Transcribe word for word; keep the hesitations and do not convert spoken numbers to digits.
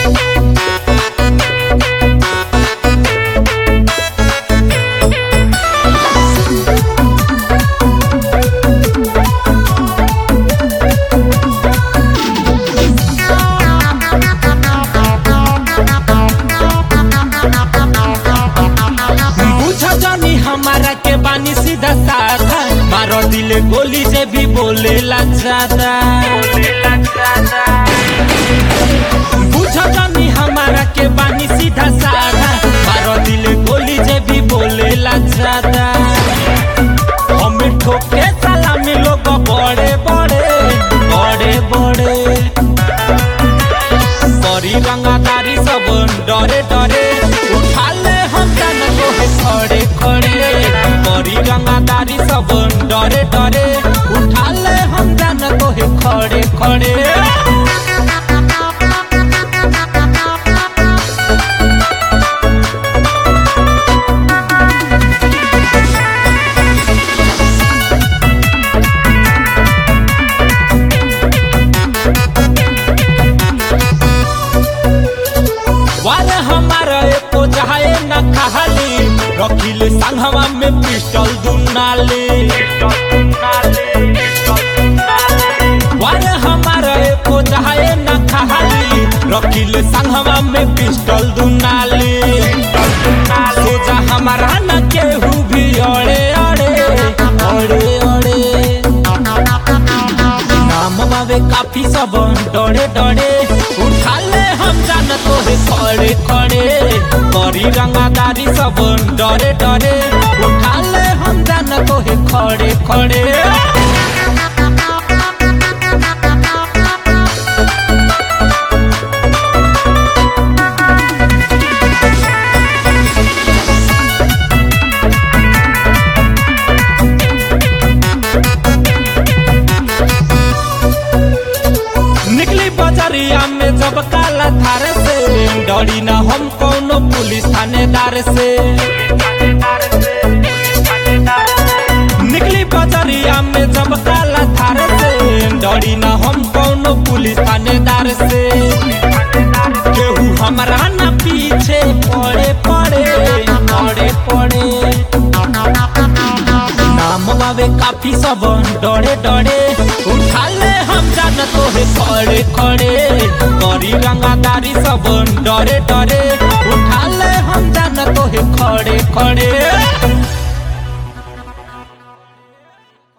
हमारा के बानी सीधा साधा मारो दिल गोली से भी बोले लग जाता बुझा जानी हमारा के बानी सीधा साधा मारो दिल गोली से भी बोले लग जाता हमें ठोके सलामी लोग बड़े बड़े बड़े बड़े बड़ी रंगादारी सब डरे डरे उठा ले हम जान को है खड़े खड़े बड़ी रंगादारी सब डरे डरे उठा ले हम जान को है खड़े खड़े वाले हमारा एको जहाए न खाली रखिले संघवा में पिस्टल दुनाले वाले हमारा एको जहाए न खाली रखिले संघवा में पिस्टल दुनाले सोचा हमारा न केहू भी अड़े अड़े अड़े अड़े नाम बावे काफी सब डरे डरे उठा ले हम जान तो है खड़े खड़े बड़ी रंगादारी सब डरे डरे उठा ले हम जान तो है खड़े खड़े बजरिया में जब काला थार से डरी न हम कौनो पुलिस थानेदार से निकली बजरिया में जब काला थार से डरी न हम कौनो पुलिस थानेदार से केहू हमारा न पीछे पड़े पड़े पड़े पड़े नाम बावे काफी सब डरे डरे उठा ले हम जान तो है खड़े खड़े बड़ी रंगादारी सब डरे डरे उठा ले हम जान तो है खड़े खड़े